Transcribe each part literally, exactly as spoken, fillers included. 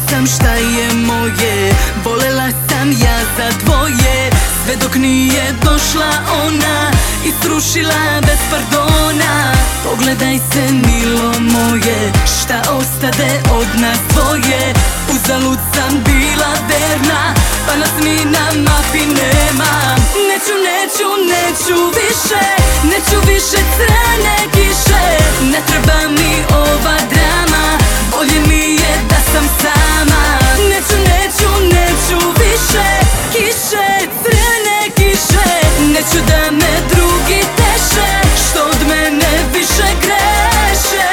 sam šta je moje, volela sam ja za dvoje. Sve dok nije došla ona i srušila bez pardona. Pogledaj se milo moje, šta ostade od nas dvoje. Uzalud sam bila verna, pa nas ni na mapi nema. Neću, neću, neću više, neću više crne kiše. Ne treba mi ova drama, bolje mi je da sam sama. Neću, neću, neću više kiše, crne kiše. Neću da me drugi teše, što od mene više greše.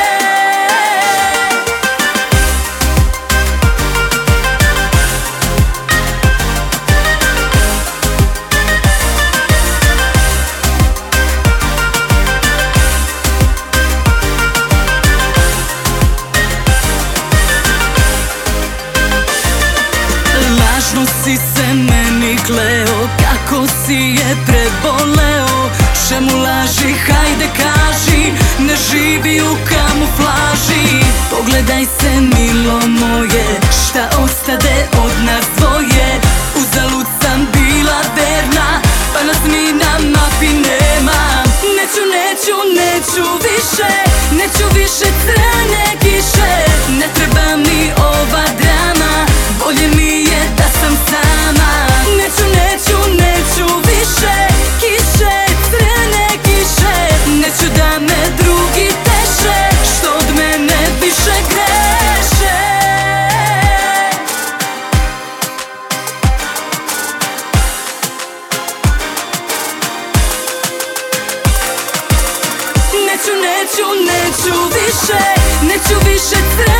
Lažno si se meni kleo, kako si je preboleo. Čemu laži, hajde kaži, ne živi u kamuflaži. Pogledaj se milo moje, šta ostade od nas dvoje. Uzalud sam bila verna, pa nas ni na mapi nema. Neću, neću, neću više, neću više crne kiše. Ne treba mi ova drama, bolje mi je da sam sama. Neću, neću, neću više kiše, crne kiše. Neću da me drugi teše, što od mene više greše. Neću, neću, neću više, neću više crne